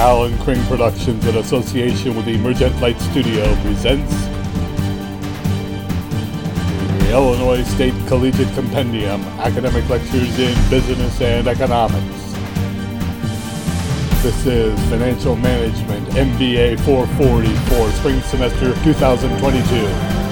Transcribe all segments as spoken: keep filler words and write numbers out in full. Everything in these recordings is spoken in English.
Alan Kring Productions, in association with the Emergent Light Studio, presents the Illinois State Collegiate Compendium, Academic Lectures in Business and Economics. This is Financial Management M B A four forty for spring semester two thousand twenty-two.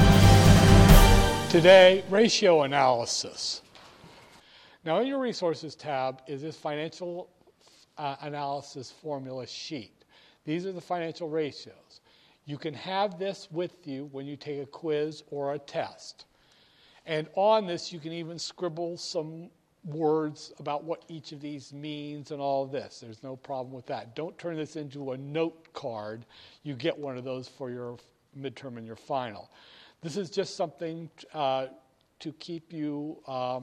Today, ratio analysis. Now, in your resources tab is this financial uh, analysis formula sheet. These are the financial ratios. You can have this with you when you take a quiz or a test. And on this, you can even scribble some words about what each of these means and all of this. There's no problem with that. Don't turn this into a note card. You get one of those for your midterm and your final. This is just something uh, to keep you uh,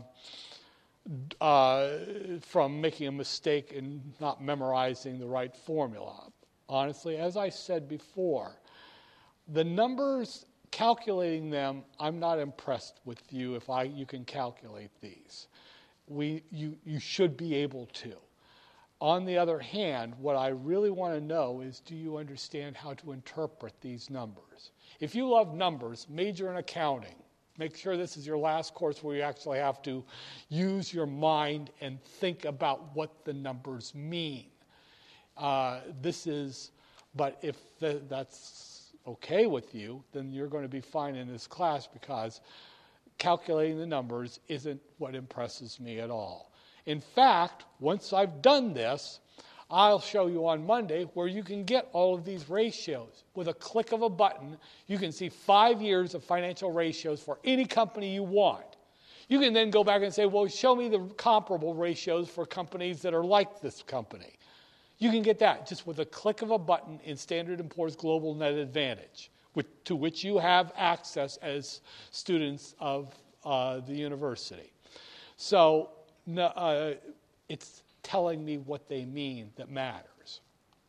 uh, from making a mistake and not memorizing the right formula. Honestly, as I said before, the numbers, calculating them, I'm not impressed with you if I you can calculate these. We you you should be able to. On the other hand, what I really want to know is, do you understand how to interpret these numbers? If you love numbers, major in accounting. Make sure this is your last course where you actually have to use your mind and think about what the numbers mean. Uh, this is, but if the, that's okay with you, then you're going to be fine in this class, because calculating the numbers isn't what impresses me at all. In fact, once I've done this, I'll show you on Monday where you can get all of these ratios. With a click of a button, you can see five years of financial ratios for any company you want. You can then go back and say, well, show me the comparable ratios for companies that are like this company. You can get that just with a click of a button in Standard and Poor's Global Net Advantage, which, to which you have access as students of uh, the university. So uh, it's telling me what they mean that matters.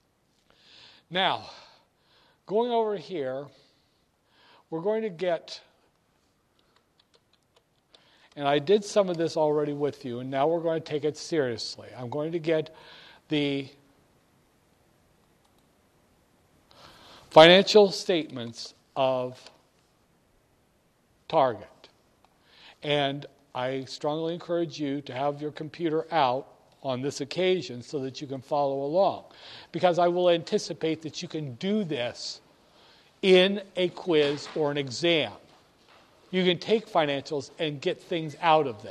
Now, going over here, we're going to get, and I did some of this already with you, and now we're going to take it seriously. I'm going to get the financial statements of Target. And I strongly encourage you to have your computer out on this occasion so that you can follow along, because I will anticipate that you can do this in a quiz or an exam. You can take financials and get things out of them.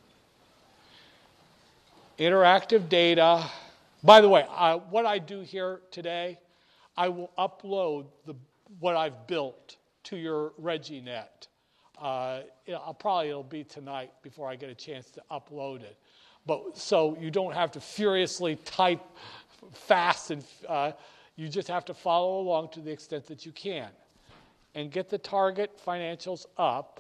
Interactive data. By the way, uh, what I do here today, I will upload the what I've built to your ReggieNet. Uh, I'll probably it'll be tonight before I get a chance to upload it. But so you don't have to furiously type fast, and uh, you just have to follow along to the extent that you can. And get the Target financials up.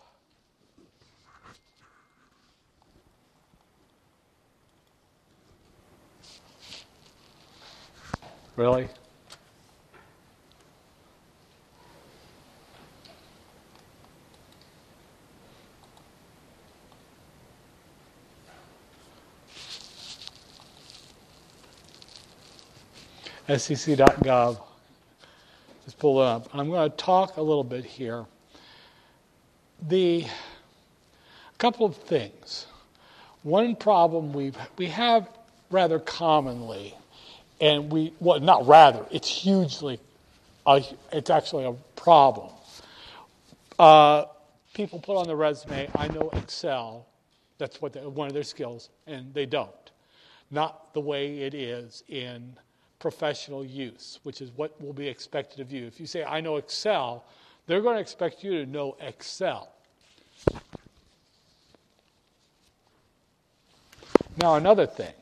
Really? S E C dot gov. Just pull it up. I'm going to talk a little bit here. The a couple of things. One problem we we have rather commonly, and we well not rather, it's hugely, uh, it's actually a problem. Uh, people put on their resume, I know Excel. That's what they, one of their skills, and they don't. Not the way it is in professional use, which is what will be expected of you. If you say, I know Excel, they're going to expect you to know Excel. Now, another thing.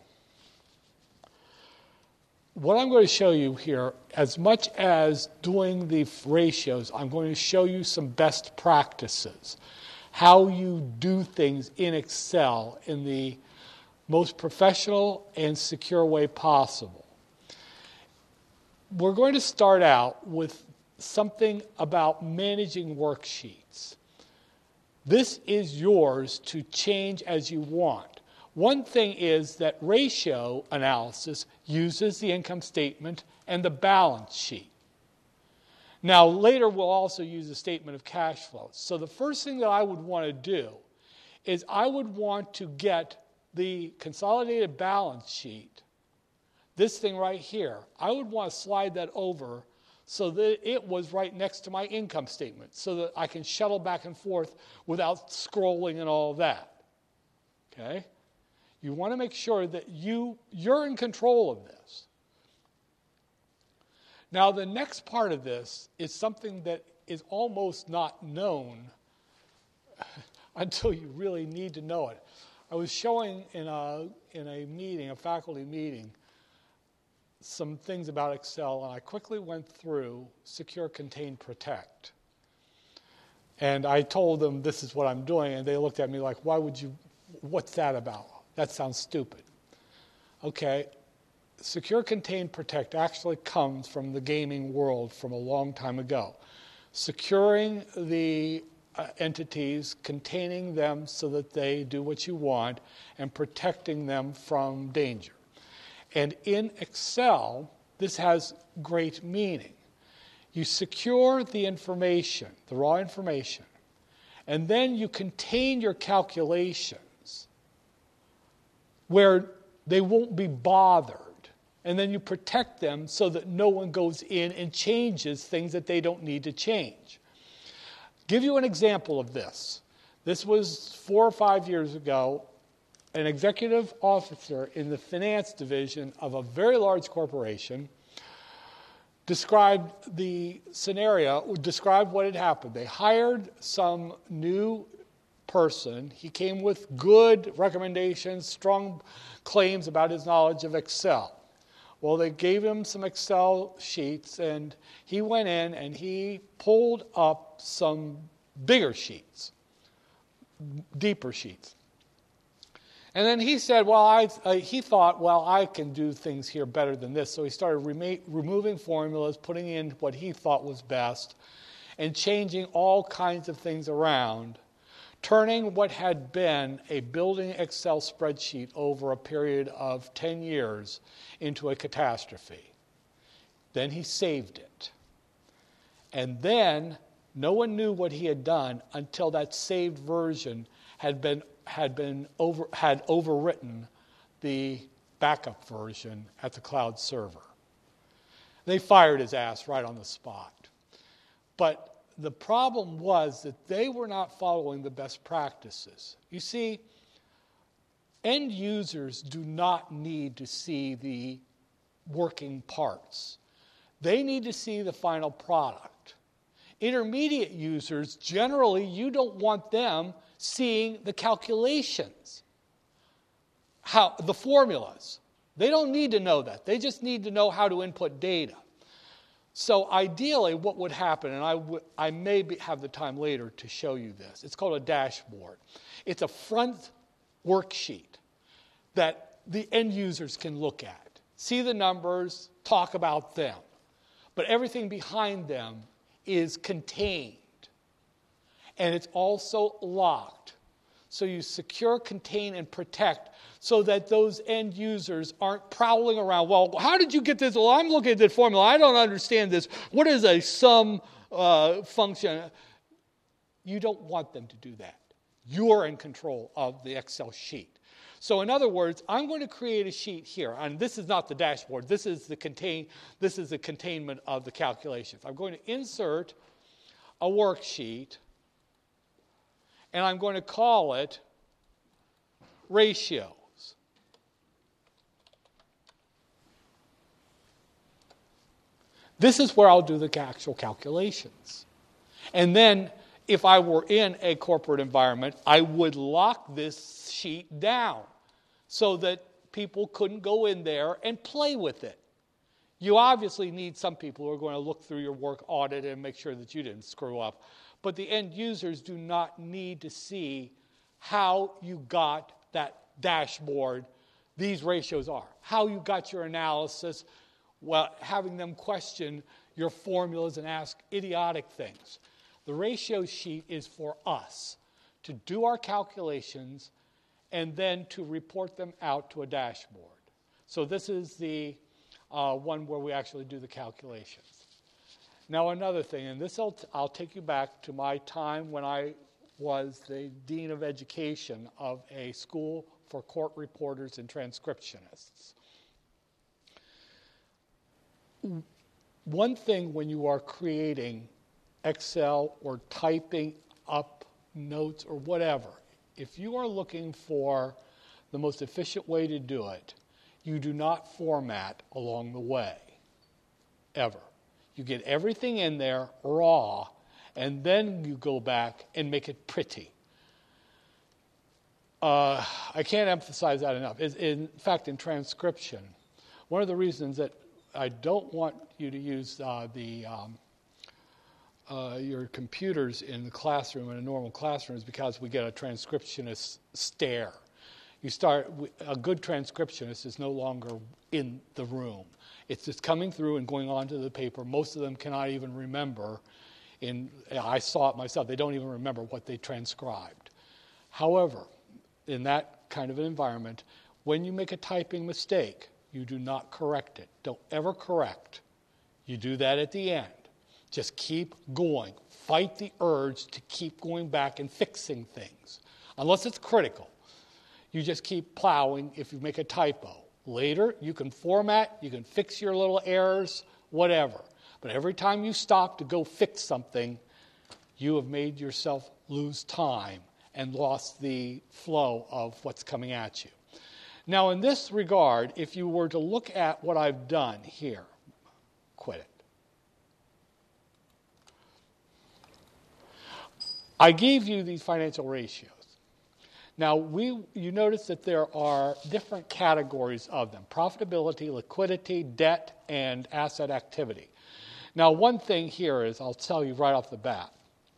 What I'm going to show you here, as much as doing the ratios, I'm going to show you some best practices. How you do things in Excel in the most professional and secure way possible. We're going to start out with something about managing worksheets. This is yours to change as you want. One thing is that ratio analysis uses the income statement and the balance sheet. Now, later we'll also use a statement of cash flows. So the first thing that I would want to do is I would want to get the consolidated balance sheet, this thing right here, I would want to slide that over so that it was right next to my income statement so that I can shuttle back and forth without scrolling and all of that. Okay? You want to make sure that you, you're in control of this. Now, the next part of this is something that is almost not known until you really need to know it. I was showing in a, in a meeting, a faculty meeting, some things about Excel, and I quickly went through Secure, Contain, Protect. And I told them this is what I'm doing, and they looked at me like, why would you, what's that about? That sounds stupid. Okay. Secure, Contain, Protect actually comes from the gaming world from a long time ago. Securing the uh, entities, containing them so that they do what you want, and protecting them from danger. And in Excel, this has great meaning. You secure the information, the raw information, and then you contain your calculations where they won't be bothered. And then you protect them so that no one goes in and changes things that they don't need to change. Give you an example of this. This was four or five years ago. An executive officer in the finance division of a very large corporation described the scenario, described what had happened. They hired some new person. He came with good recommendations, strong claims about his knowledge of Excel. Well, they gave him some Excel sheets, and he went in and he pulled up some bigger sheets, deeper sheets. And then he said, well, I, uh, he thought, well, I can do things here better than this. So he started remo- removing formulas, putting in what he thought was best, and changing all kinds of things around, turning what had been a building Excel spreadsheet over a period of ten years into a catastrophe. Then he saved it. And then no one knew what he had done until that saved version had been had been over had overwritten the backup version at the cloud server. They fired his ass right on the spot. But the problem was that they were not following the best practices. You see, end users do not need to see the working parts. They need to see the final product. Intermediate users, generally, you don't want them seeing the calculations, how the formulas. They don't need to know that. They just need to know how to input data. So ideally, what would happen, and I, w- I may be, have the time later to show you this. It's called a dashboard. It's a front worksheet that the end users can look at, see the numbers, talk about them. But everything behind them is contained. And it's also locked. So you secure, contain, and protect so that those end users aren't prowling around. Well, how did you get this? Well, I'm looking at the formula. I don't understand this. What is a sum uh, function? You don't want them to do that. You're in control of the Excel sheet. So in other words, I'm going to create a sheet here, and this is not the dashboard. This is the contain. This is the containment of the calculations. I'm going to insert a worksheet, and I'm going to call it ratios. This is where I'll do the actual calculations. And then if I were in a corporate environment, I would lock this sheet down so that people couldn't go in there and play with it. You obviously need some people who are going to look through your work, audit it, and make sure that you didn't screw up. But the end users do not need to see how you got that dashboard, these ratios are, how you got your analysis, well, having them question your formulas and ask idiotic things. The ratio sheet is for us to do our calculations and then to report them out to a dashboard. So this is the uh, one where we actually do the calculations. Now another thing, and this I'll, t- I'll take you back to my time when I was the Dean of Education of a school for court reporters and transcriptionists. One thing when you are creating Excel or typing up notes or whatever, if you are looking for the most efficient way to do it, you do not format along the way, ever. You get everything in there raw, and then you go back and make it pretty. Uh, I can't emphasize that enough. In fact, in transcription, one of the reasons that I don't want you to use uh, the um, uh, your computers in the classroom, in a normal classroom, is because we get a transcriptionist stare. You start, a good transcriptionist is no longer in the room. It's just coming through and going onto the paper. Most of them cannot even remember. In, I saw it myself. They don't even remember what they transcribed. However, in that kind of an environment, when you make a typing mistake, you do not correct it. Don't ever correct. You do that at the end. Just keep going. Fight the urge to keep going back and fixing things. Unless it's critical. You just keep plowing if you make a typo. Later, you can format, you can fix your little errors, whatever. But every time you stop to go fix something, you have made yourself lose time and lost the flow of what's coming at you. Now, in this regard, if you were to look at what I've done here, quit it. I gave you these financial ratios. Now, we, you notice that there are different categories of them: profitability, liquidity, debt, and asset activity. Now, one thing here is, I'll tell you right off the bat,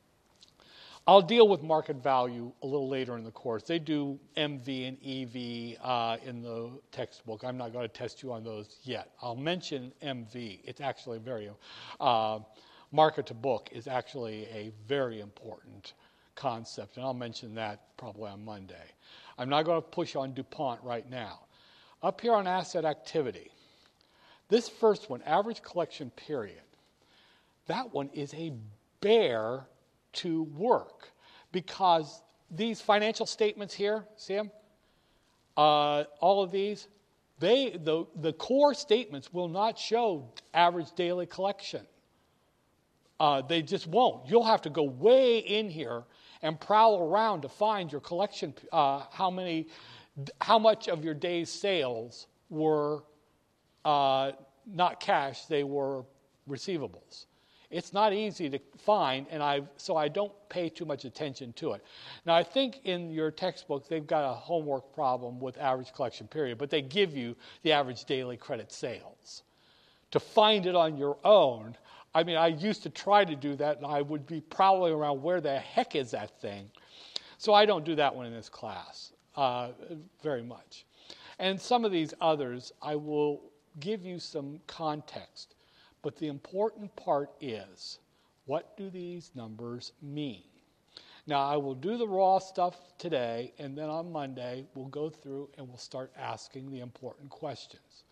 I'll deal with market value a little later in the course. They do M V and E V uh, in the textbook. I'm not going to test you on those yet. I'll mention M V. It's actually very, uh, market to book is actually a very important concept, and I'll mention that probably on Monday. I'm not going to push on DuPont right now. Up here on asset activity, this first one, average collection period, that one is a bear to work, because these financial statements here, see them? Uh, all of these, they the, the core statements will not show average daily collection. Uh, they just won't. You'll have to go way in here and prowl around to find your collection, uh, how many, how much of your day's sales were uh, not cash, they were receivables. It's not easy to find, and I so I don't pay too much attention to it. Now, I think in your textbook they've got a homework problem with average collection period, but they give you the average daily credit sales. To find it on your own, I mean, I used to try to do that, and I would be prowling around, where the heck is that thing? So I don't do that one in this class uh, very much. And some of these others, I will give you some context. But the important part is, what do these numbers mean? Now, I will do the raw stuff today, and then on Monday, we'll go through and we'll start asking the important questions.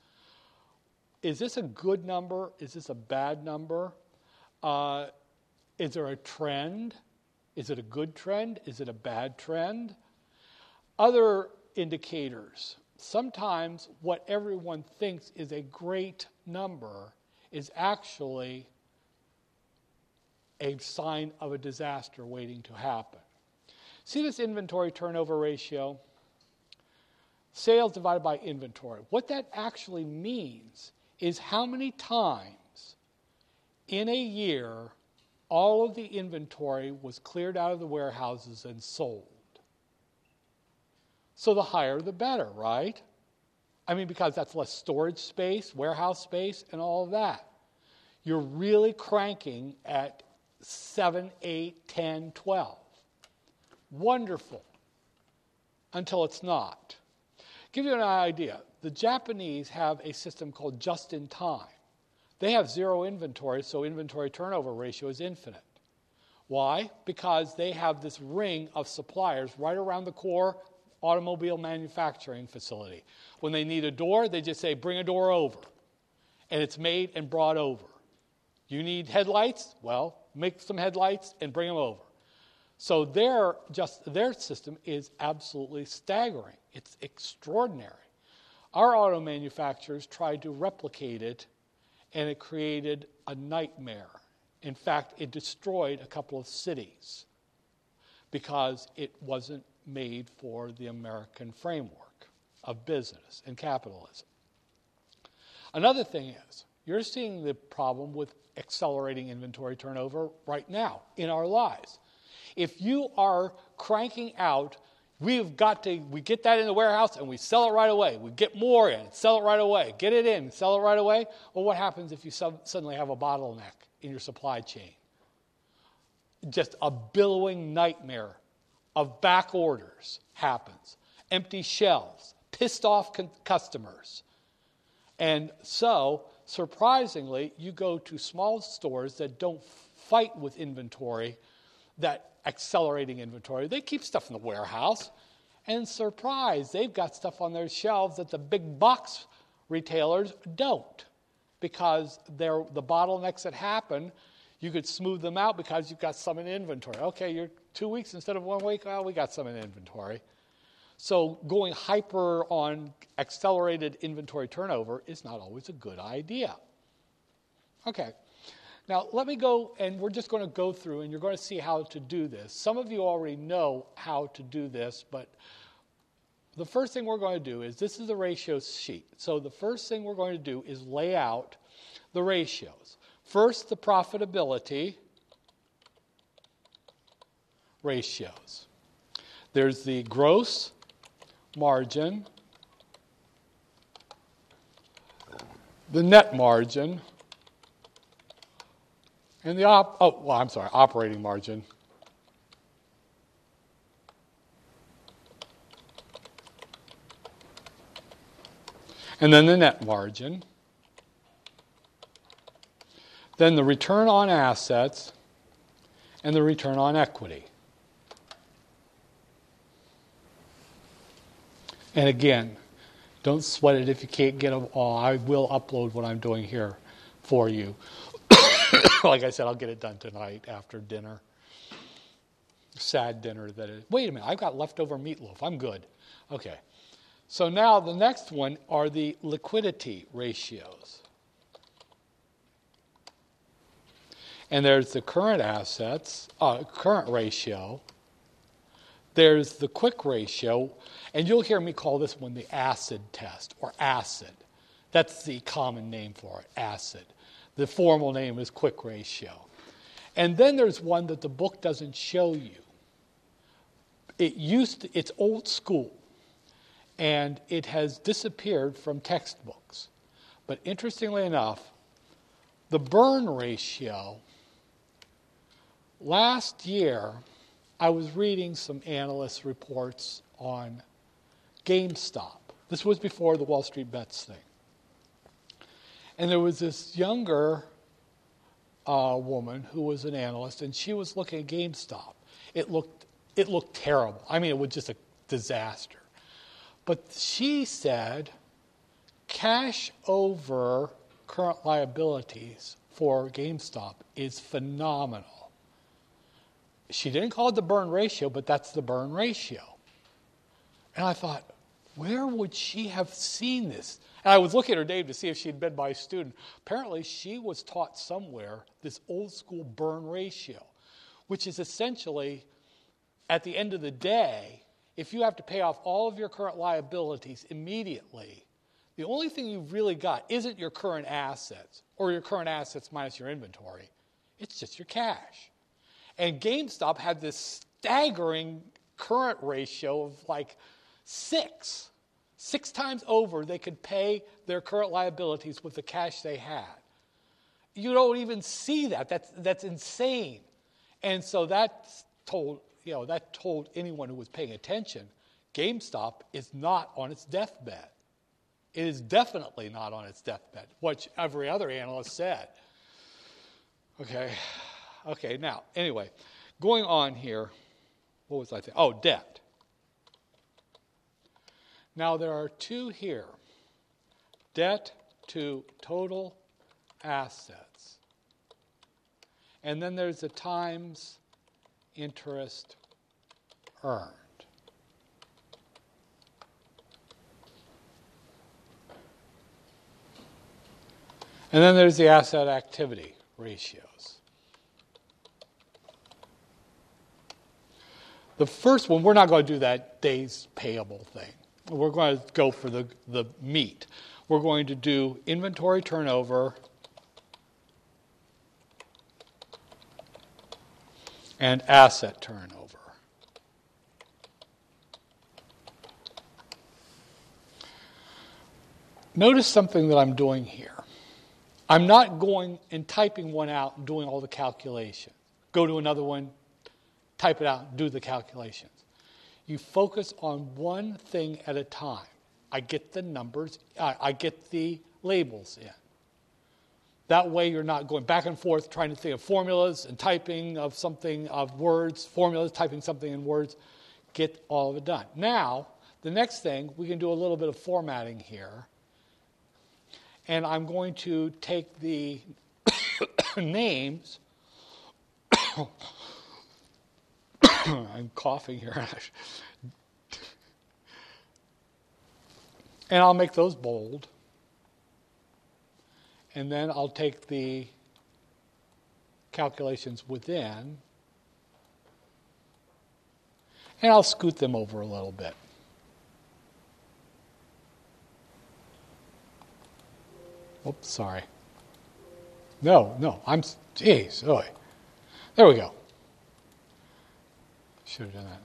Is this a good number? Is this a bad number? Uh, is there a trend? Is it a good trend? Is it a bad trend? Other indicators. Sometimes what everyone thinks is a great number is actually a sign of a disaster waiting to happen. See this inventory turnover ratio? Sales divided by inventory. What that actually means is how many times in a year all of the inventory was cleared out of the warehouses and sold. So the higher the better, right? I mean, because that's less storage space, warehouse space, and all of that. You're really cranking at seven, eight, ten, twelve. Wonderful. Until it's not. Give you an idea. The Japanese have a system called just-in-time. They have zero inventory, so inventory turnover ratio is infinite. Why? Because they have this ring of suppliers right around the core automobile manufacturing facility. When they need a door, they just say, bring a door over. and it's made and brought over. You need headlights? Well, make some headlights and bring them over. So their just their system is absolutely staggering. It's extraordinary. Our auto manufacturers tried to replicate it, and it created a nightmare. In fact, it destroyed a couple of cities because it wasn't made for the American framework of business and capitalism. Another thing is, you're seeing the problem with accelerating inventory turnover right now in our lives. If you are cranking out, we've got to, we get that in the warehouse and we sell it right away. We get more in, sell it right away. Get it in, sell it right away. Well, what happens if you sub- suddenly have a bottleneck in your supply chain? Just a billowing nightmare of back orders happens. Empty shelves, pissed off con- customers. And so, surprisingly, you go to small stores that don't fight with inventory, that accelerating inventory. They keep stuff in the warehouse, and surprise, they've got stuff on their shelves that the big box retailers don't, because they're the bottlenecks that happen, you could smooth them out because you've got some in inventory. Okay, you're two weeks instead of one week, well, we got some in inventory. So going hyper on accelerated inventory turnover is not always a good idea. Okay, now let me go, and we're just going to go through, and you're going to see how to do this. Some of you already know how to do this, but the first thing we're going to do is, this is the ratio sheet. So the first thing we're going to do is lay out the ratios. First, the profitability ratios. There's the gross margin, the net margin, and the op, oh, well, I'm sorry, operating margin. And then the net margin. Then the return on assets and the return on equity. And again, don't sweat it if you can't get them all. I will upload what I'm doing here for you. Like I said, I'll get it done tonight after dinner. Sad dinner that is. Wait a minute, I've got leftover meatloaf. I'm good. Okay. So now the next one are the liquidity ratios. And there's the current assets, uh, current ratio. There's the quick ratio, and you'll hear me call this one the acid test, or acid. That's the common name for it, acid. The formal name is quick ratio. And then there's one that the book doesn't show you. It used to, it's old school, and it has disappeared from textbooks. But interestingly enough, the burn ratio, last year, I was reading some analyst reports on GameStop. This was before the Wall Street Bets thing. And there was this younger uh, woman who was an analyst, and she was looking at GameStop. It looked, it looked terrible. I mean, it was just a disaster. But she said cash over current liabilities for GameStop is phenomenal. She didn't call it the burn ratio, but that's the burn ratio. And I thought, where would she have seen this? And I was looking at her name to see if she'd been my student. Apparently, she was taught somewhere this old school burn ratio, which is essentially, at the end of the day, if you have to pay off all of your current liabilities immediately, the only thing you've really got isn't your current assets or your current assets minus your inventory. It's just your cash. And GameStop had this staggering current ratio of like six. Six times over, they could pay their current liabilities with the cash they had. You don't even see that. That's that's insane. And so that told you know that told anyone who was paying attention, GameStop is not on its deathbed. It is definitely not on its deathbed, which every other analyst said. Okay, okay. Now, anyway, going on here. What was I saying? Oh, debt. Now, there are two here. Debt to total assets. And then there's the times interest earned. And then there's the asset activity ratios. The first one, we're not going to do that days payable thing. We're going to go for the, the meat. We're going to do inventory turnover and asset turnover. Notice something that I'm doing here. I'm not going and typing one out and doing all the calculations. Go to another one, type it out, and do the calculations. You focus on one thing at a time. I get the numbers, I, I get the labels in. That way you're not going back and forth trying to think of formulas and typing of something, of words, formulas, typing something in words. Get all of it done. Now, the next thing, we can do a little bit of formatting here. And I'm going to take the names. I'm coughing here. And I'll make those bold. And then I'll take the calculations within. And I'll scoot them over a little bit. Oops, sorry. No, no, I'm, geez, oh, there we go. Should have done that.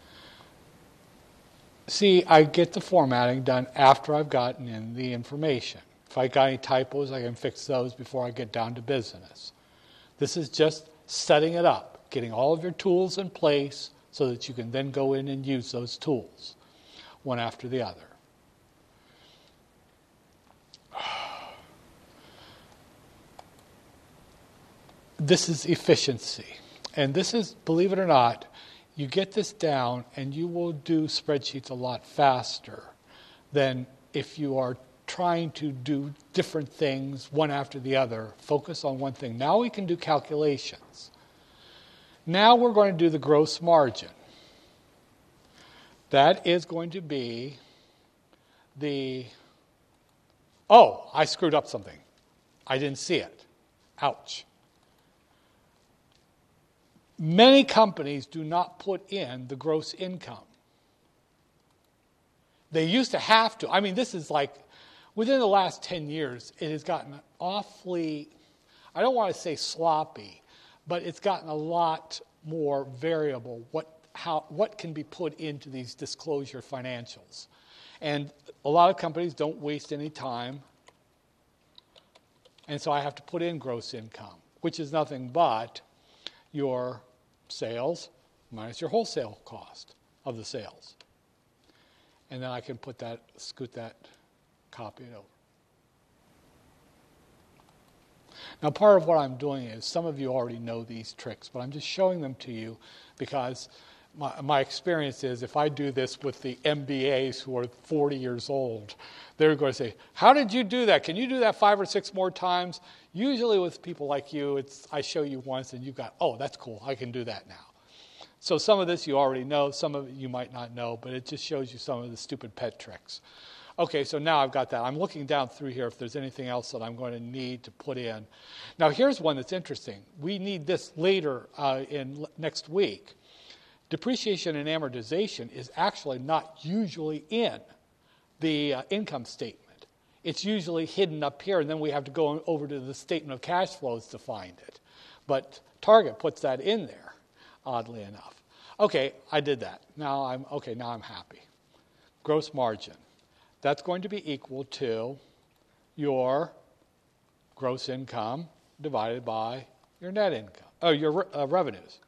See, I get the formatting done after I've gotten in the information. If I got any typos, I can fix those before I get down to business. This is just setting it up, getting all of your tools in place so that you can then go in and use those tools, one after the other. This is efficiency. And this is, believe it or not, you get this down and you will do spreadsheets a lot faster than if you are trying to do different things one after the other. Focus on one thing. Now we can do calculations. Now we're going to do the gross margin. That is going to be the, oh, I screwed up something. I didn't see it. Ouch. Many companies do not put in the gross income. They used to have to. I mean, this is like, within the last ten years, it has gotten awfully, I don't want to say sloppy, but it's gotten a lot more variable what, how, what can be put into these disclosure financials. And a lot of companies don't waste any time. And so I have to put in gross income, which is nothing but your sales minus your wholesale cost of the sales. And then I can put that, scoot that, copy it over. Now, part of what I'm doing is, some of you already know these tricks, but I'm just showing them to you because my, my experience is if I do this with the M B As who are forty years old, they're going to say, how did you do that? Can you do that five or six more times? Usually with people like you, it's I show you once and you've got, oh, that's cool. I can do that now. So some of this you already know. Some of it you might not know, but it just shows you some of the stupid pet tricks. Okay, so now I've got that. I'm looking down through here if there's anything else that I'm going to need to put in. Now, here's one that's interesting. We need this later uh, in next week. Depreciation and amortization is actually not usually in the uh, income statement. It's usually hidden up here, and then we have to go over to the statement of cash flows to find it. But Target puts that in there, oddly enough. Okay, I did that. Now I'm okay. Now I'm happy. Gross margin. That's going to be equal to your gross income divided by your net income, oh, your uh, revenues.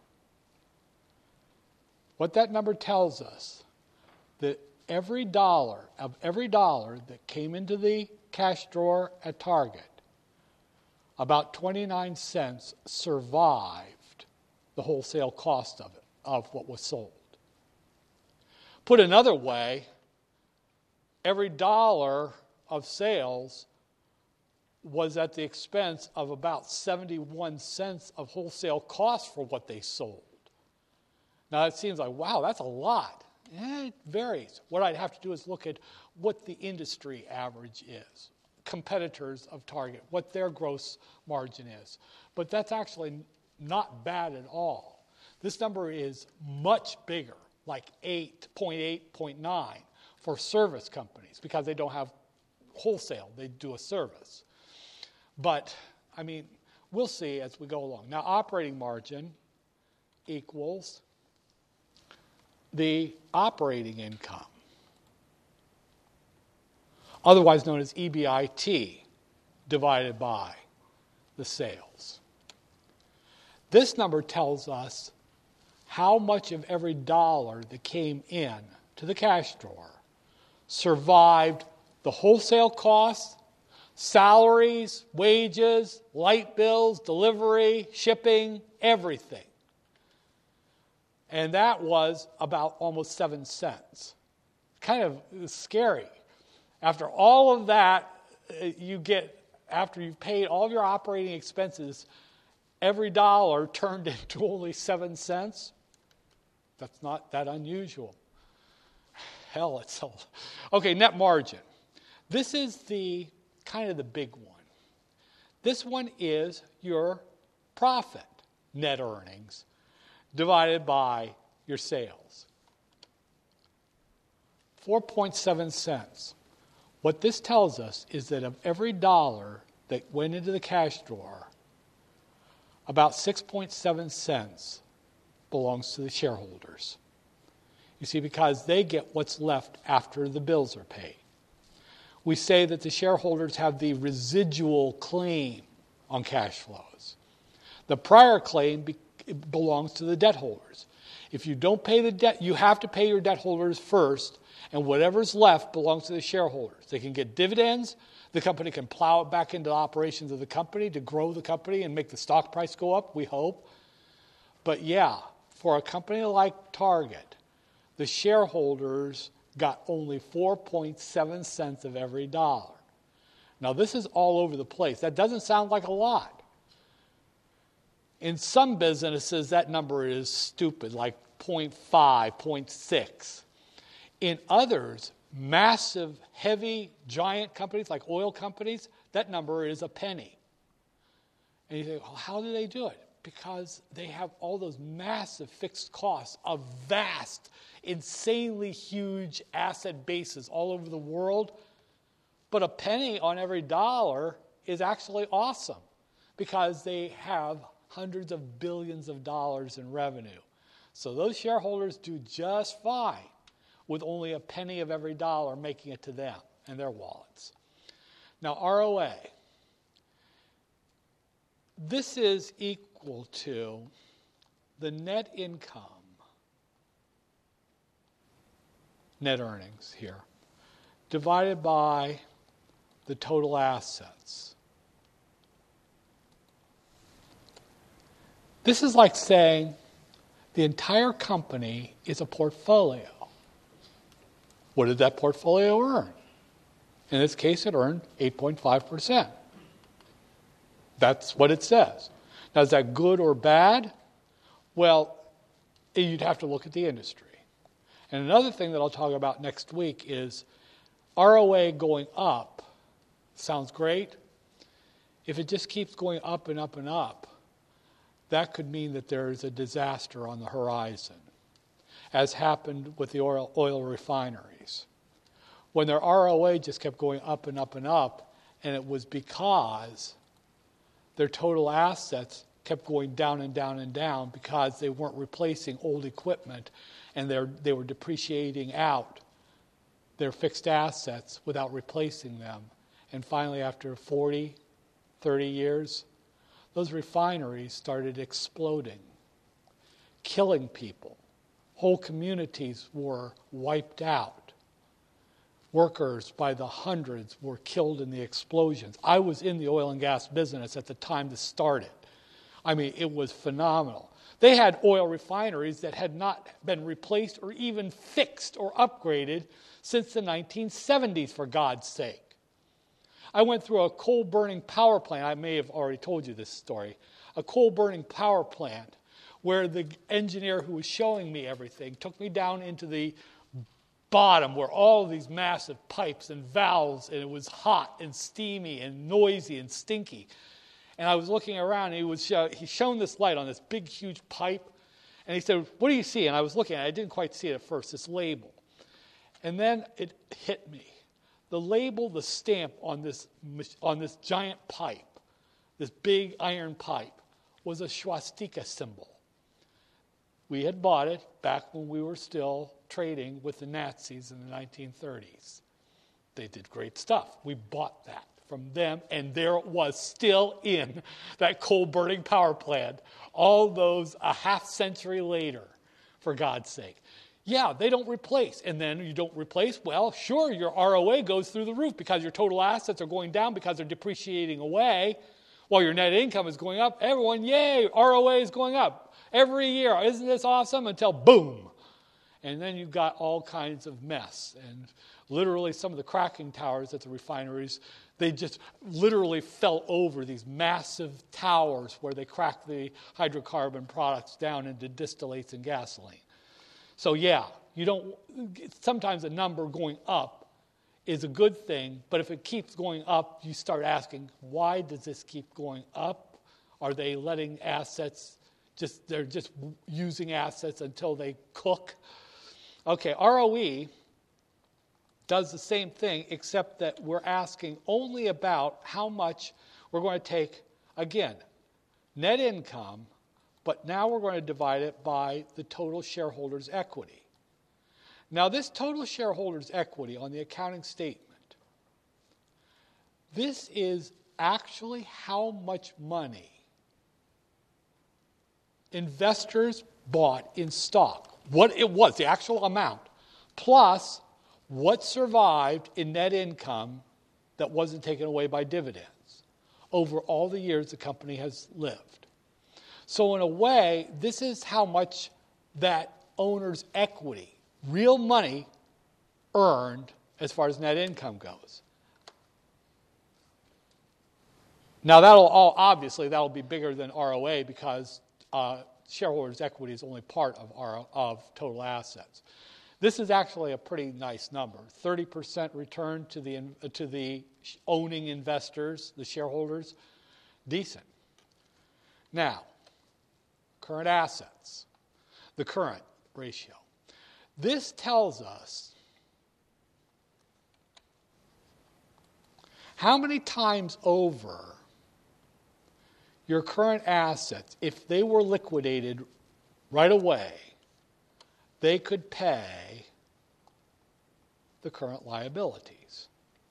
What that number tells us, that every dollar, of every dollar that came into the cash drawer at Target, about twenty-nine cents survived the wholesale cost of it, of what was sold. Put another way, every dollar of sales was at the expense of about seventy-one cents of wholesale cost for what they sold. Now it seems like, wow, that's a lot. Eh, it varies. What I'd have to do is look at what the industry average is, competitors of Target, what their gross margin is. But that's actually not bad at all. This number is much bigger, like eight point eight, point nine for service companies because they don't have wholesale, they do a service. But, I mean, we'll see as we go along. Now, operating margin equals the operating income, otherwise known as E B I T, divided by the sales. This number tells us how much of every dollar that came in to the cash drawer survived the wholesale costs, salaries, wages, light bills, delivery, shipping, everything. And that was about almost seven cents. Kind of scary. After all of that, you get, after you've paid all of your operating expenses, every dollar turned into only seven cents. That's not that unusual. Hell, it's a... Okay, net margin. This is the kind of the big one. This one is your profit, net earnings, divided by your sales. four point seven cents. What this tells us is that of every dollar that went into the cash drawer, about six point seven cents belongs to the shareholders. You see, because they get what's left after the bills are paid. We say that the shareholders have the residual claim on cash flows. The prior claim be- belongs to the debt holders. If you don't pay the debt, you have to pay your debt holders first, and whatever's left belongs to the shareholders. They can get dividends. The company can plow it back into the operations of the company to grow the company and make the stock price go up, we hope. But yeah, for a company like Target, the shareholders got only four point seven cents of every dollar. Now, this is all over the place. That doesn't sound like a lot. In some businesses, that number is stupid, like zero point five, zero point six. In others, massive, heavy, giant companies like oil companies, that number is a penny. And you think, well, how do they do it? Because they have all those massive fixed costs of vast, insanely huge asset bases all over the world. But a penny on every dollar is actually awesome because they have hundreds of billions of dollars in revenue. So those shareholders do just fine with only a penny of every dollar making it to them and their wallets. Now, R O A. This is equal to the net income, net earnings here, divided by the total assets. This is like saying the entire company is a portfolio. What did that portfolio earn? In this case, it earned eight point five percent. That's what it says. Now, is that good or bad? Well, you'd have to look at the industry. And another thing that I'll talk about next week is R O A going up. Sounds great. If it just keeps going up and up and up, that could mean that there is a disaster on the horizon, as happened with the oil, oil refineries. When their R O A just kept going up and up and up, and it was because their total assets kept going down and down and down because they weren't replacing old equipment and they were depreciating out their fixed assets without replacing them. And finally, after forty, thirty years, those refineries started exploding, killing people. Whole communities were wiped out. Workers by the hundreds were killed in the explosions. I was in the oil and gas business at the time this started. I mean, it was phenomenal. They had oil refineries that had not been replaced or even fixed or upgraded since the nineteen seventies, for God's sake. I went through a coal-burning power plant. I may have already told you this story. A coal-burning power plant where the engineer who was showing me everything took me down into the bottom where all of these massive pipes and valves, and it was hot and steamy and noisy and stinky. And I was looking around, and he was show, he shone this light on this big, huge pipe. And he said, what do you see? And I was looking at it. I didn't quite see it at first, this label. And then it hit me. The label, the stamp on this, on this giant pipe, this big iron pipe, was a swastika symbol. We had bought it back when we were still trading with the Nazis in the nineteen thirties. They did great stuff. We bought that from them, and there it was still in that coal-burning power plant all those a half century later, for God's sake. Yeah, they don't replace. And then you don't replace, well, sure, your R O A goes through the roof because your total assets are going down because they're depreciating away while your net income is going up. Everyone, yay, R O A is going up every year. Isn't this awesome? Until boom. And then you've got all kinds of mess. And literally some of the cracking towers at the refineries, they just literally fell over these massive towers where they cracked the hydrocarbon products down into distillates and gasoline. So yeah, you don't. Sometimes a number going up is a good thing, but if it keeps going up, you start asking, why does this keep going up? Are they letting assets just, they're just using assets until they cook? Okay, R O E does the same thing, except that we're asking only about how much we're going to take, again, net income, but now we're going to divide it by the total shareholders' equity. Now, this total shareholders' equity on the accounting statement, this is actually how much money investors bought in stock, what it was, the actual amount, plus what survived in net income that wasn't taken away by dividends over all the years the company has lived. So in a way, this is how much that owner's equity, real money, earned as far as net income goes. Now that'll all, obviously, that'll be bigger than R O A because uh, shareholders' equity is only part of, our, of total assets. This is actually a pretty nice number. thirty percent return to the, to the owning investors, the shareholders, decent. Now, current assets, the current ratio. This tells us how many times over your current assets, if they were liquidated right away, they could pay the current liabilities.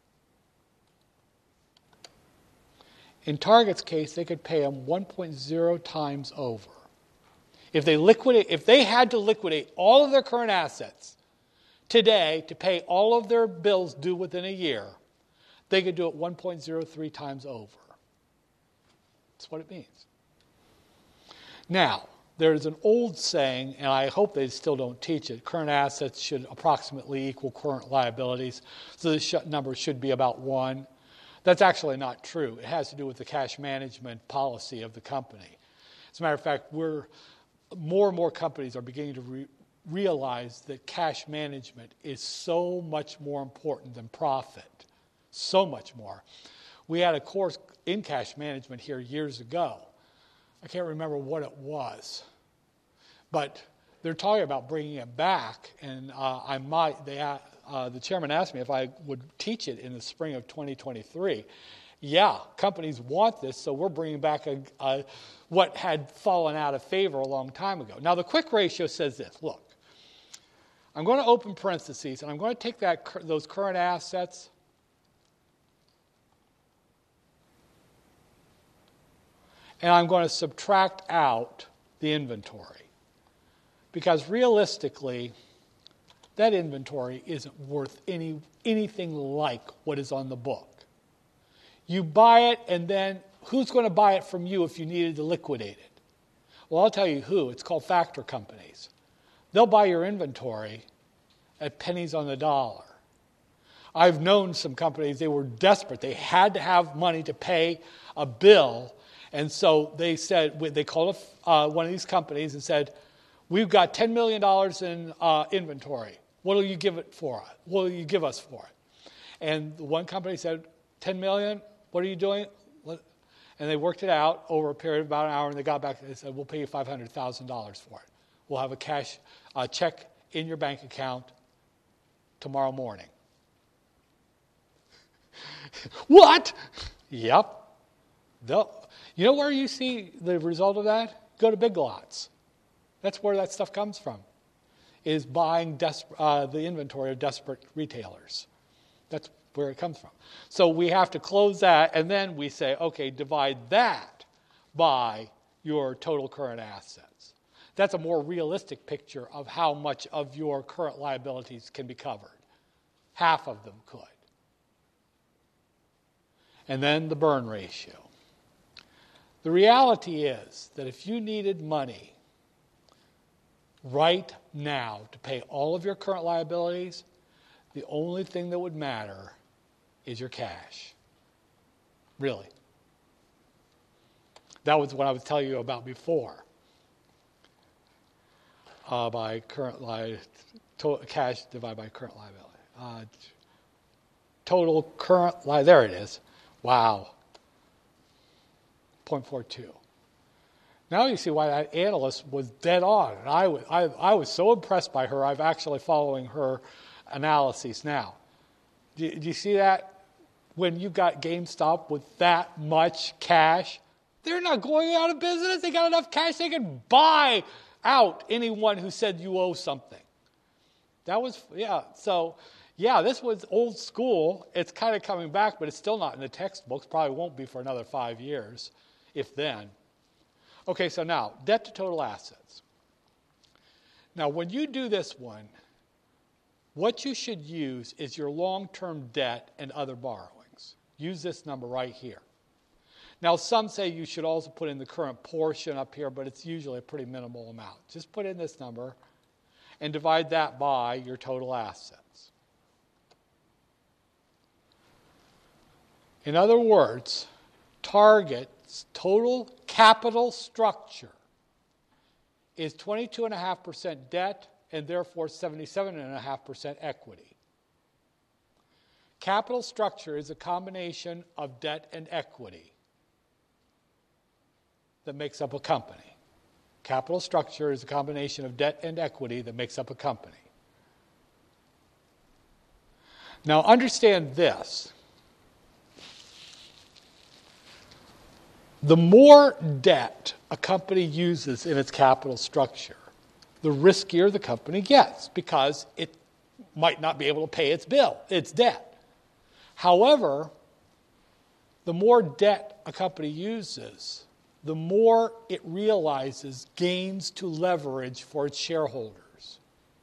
In Target's case, they could pay them one point zero times over. If they liquidate, if they had to liquidate all of their current assets today to pay all of their bills due within a year, they could do it one point zero three times over. That's what it means. Now, there's an old saying, and I hope they still don't teach it, current assets should approximately equal current liabilities, so this number should be about one. That's actually not true. It has to do with the cash management policy of the company. As a matter of fact, we're, more and more companies are beginning to re- realize that cash management is so much more important than profit, so much more. We had a course in cash management here years ago. I can't remember what it was, but they're talking about bringing it back, and uh, I might. They, uh, the chairman asked me if I would teach it in the spring of twenty twenty-three. Yeah, companies want this, so we're bringing back a, a, what had fallen out of favor a long time ago. Now, the quick ratio says this. Look, I'm going to open parentheses, and I'm going to take that those current assets. And I'm going to subtract out the inventory. Because realistically, that inventory isn't worth any anything like what is on the book. You buy it, and then who's going to buy it from you if you needed to liquidate it? Well, I'll tell you who. It's called factor companies. They'll buy your inventory at pennies on the dollar. I've known some companies, they were desperate. They had to have money to pay a bill. And so they said, they called uh, one of these companies and said, we've got ten million dollars in uh, inventory. What will you give it for? What will you give us for it? And the one company said, ten million dollars, what are you doing? And they worked it out over a period of about an hour, and they got back and they said, we'll pay you five hundred thousand dollars for it. We'll have a cash uh, check in your bank account tomorrow morning. What? Yep. They'll, you know where you see the result of that? Go to Big Lots. That's where that stuff comes from, is buying des- uh, the inventory of desperate retailers. That's where it comes from. So we have to close that, and then we say, okay, divide that by your total current assets. That's a more realistic picture of how much of your current liabilities can be covered. Half of them could. And then the burn ratio. The reality is that if you needed money right now to pay all of your current liabilities, the only thing that would matter is your cash. Really. That was what I was telling you about before. Uh, by current li- to- cash divided by current liability. Uh, total current li- there it is. Wow. zero point four two. Now you see why that analyst was dead on. And I was, I, I was so impressed by her, I'm actually following her analyses now. Do, do you see that? When you've got GameStop with that much cash, they're not going out of business. They got enough cash they can buy out anyone who said you owe something. That was, yeah, so, yeah, this was old school. It's kind of coming back, but it's still not in the textbooks. Probably won't be for another five years, if then. Okay, so now, debt to total assets. Now, when you do this one, what you should use is your long-term debt and other borrowings. Use this number right here. Now, some say you should also put in the current portion up here, but it's usually a pretty minimal amount. Just put in this number and divide that by your total assets. In other words, Target's total capital structure is twenty-two point five percent debt and therefore seventy-seven point five percent equity. Capital structure is a combination of debt and equity that makes up a company. Capital structure is a combination of debt and equity that makes up a company. Now understand this. The more debt a company uses in its capital structure, the riskier the company gets because it might not be able to pay its bill, its debt. However, the more debt a company uses, the more it realizes gains to leverage for its shareholders.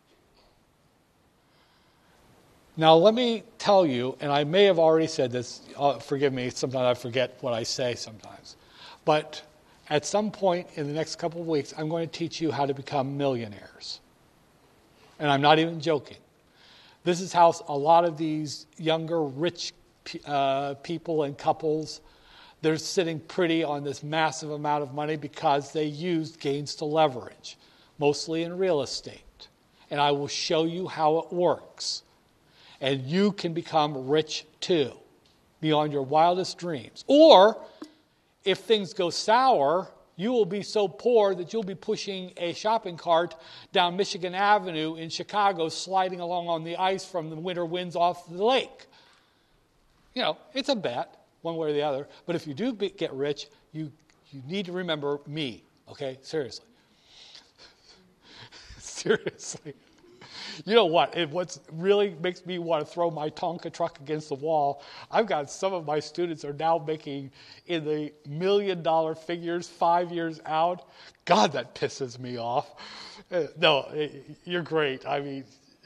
Now, let me tell you, and I may have already said this, uh, forgive me, sometimes I forget what I say sometimes, but at some point in the next couple of weeks, I'm going to teach you how to become millionaires. And I'm not even joking. This is how a lot of these younger, rich uh, people and couples, they're sitting pretty on this massive amount of money because they used gains to leverage, mostly in real estate. And I will show you how it works. And you can become rich too, beyond your wildest dreams. Or, if things go sour, you will be so poor that you'll be pushing a shopping cart down Michigan Avenue in Chicago, sliding along on the ice from the winter winds off the lake. You know, it's a bet, one way or the other. But if you do be, get rich, you, you need to remember me, okay? Seriously. Seriously. You know what? It what really makes me want to throw my Tonka truck against the wall. I've got some of my students are now making in the million dollar figures five years out. God, that pisses me off. Uh, no, you're great. I mean,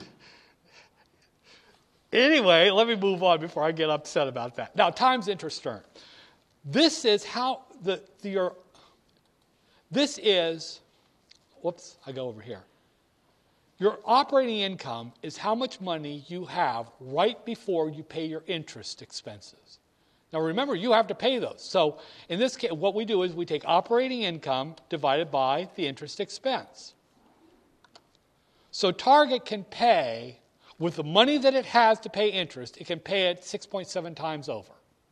anyway, let me move on before I get upset about that. Now, times interest earned. This is how the, the your, this is, whoops, I go over here. Your operating income is how much money you have right before you pay your interest expenses. Now remember, you have to pay those. So in this case, what we do is we take operating income divided by the interest expense. So Target can pay, with the money that it has to pay interest, it can pay it six point seven times over.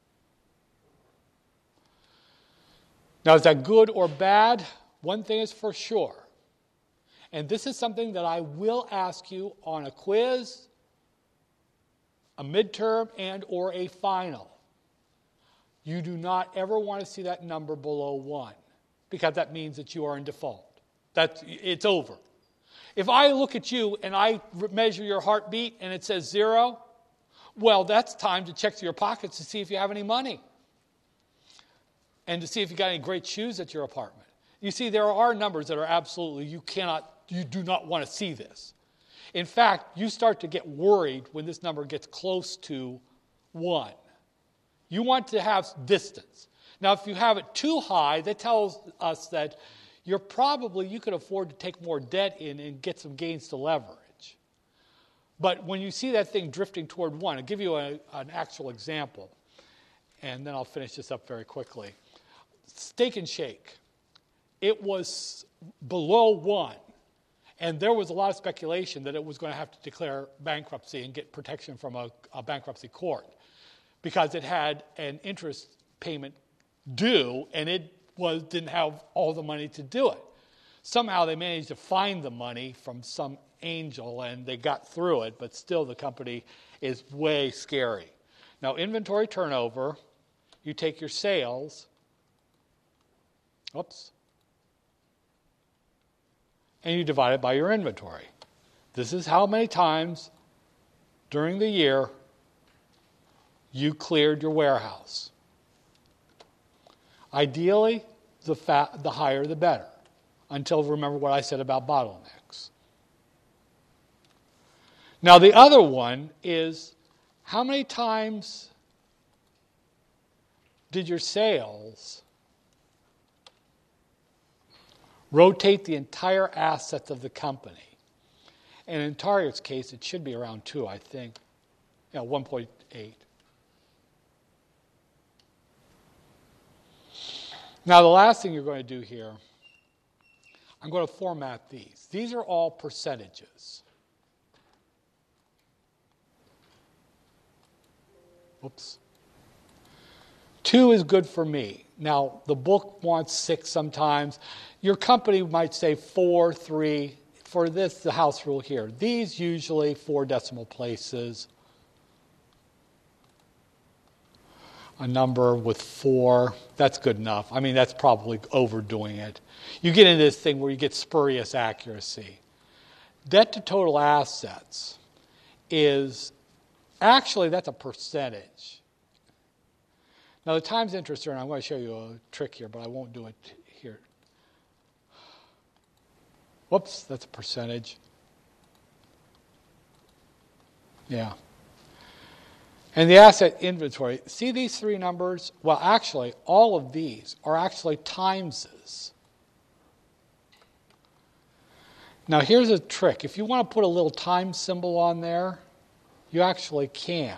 Now, is that good or bad? One thing is for sure. And this is something that I will ask you on a quiz, a midterm, and or a final. You do not ever want to see that number below one, because that means that you are in default. That it's over. If I look at you and I measure your heartbeat and it says zero, well, that's time to check your pockets to see if you have any money and to see if you got any great shoes at your apartment. You see, there are numbers that are absolutely, you cannot, you do not want to see this. In fact, you start to get worried when this number gets close to one. You want to have distance. Now, if you have it too high, that tells us that you're probably, you could afford to take more debt in and get some gains to leverage. But when you see that thing drifting toward one, I'll give you a, an actual example, and then I'll finish this up very quickly. Steak and Shake. It was below one, and there was a lot of speculation that it was going to have to declare bankruptcy and get protection from a, a bankruptcy court because it had an interest payment due, and it was didn't have all the money to do it. Somehow they managed to find the money from some angel, and they got through it, but still the company is way scary. Now, inventory turnover, you take your sales, oops, and you divide it by your inventory. This is how many times during the year you cleared your warehouse. Ideally, the, fat, the higher the better, until remember what I said about bottlenecks. Now, the other one is how many times did your sales rotate the entire assets of the company? And in Target's case, it should be around two, I think. Yeah, one point eight. Now, the last thing you're going to do here, I'm going to format these. These are all percentages. Oops. Two is good for me. Now, the book wants six sometimes. Your company might say four, three. For this, the house rule here. These usually four decimal places. A number with four, that's good enough. I mean, that's probably overdoing it. You get into this thing where you get spurious accuracy. Debt to total assets is, actually, that's a percentage. Now, the times interest earned, I'm going to show you a trick here, but I won't do it here. Whoops, that's a percentage. Yeah. And the asset inventory, see these three numbers? Well, actually, all of these are actually timeses. Now, here's a trick. If you want to put a little time symbol on there, you actually can.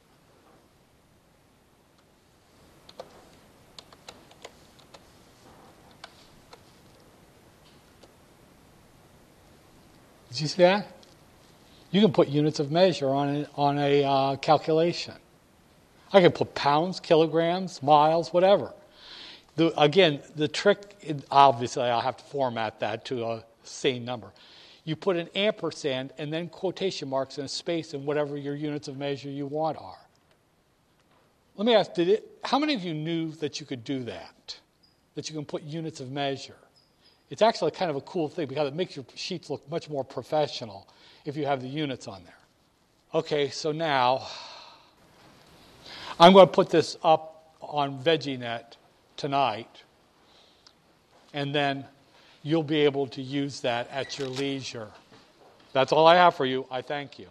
Did you see that? You can put units of measure on a, on a uh, calculation. I can put pounds, kilograms, miles, whatever. The, again, the trick, obviously I'll have to format that to a same number. You put an ampersand and then quotation marks and a space and whatever your units of measure you want are. Let me ask, did it, how many of you knew that you could do that? That you can put units of measure? It's actually kind of a cool thing because it makes your sheets look much more professional if you have the units on there. Okay, so now I'm going to put this up on VeggieNet tonight, and then you'll be able to use that at your leisure. That's all I have for you. I thank you.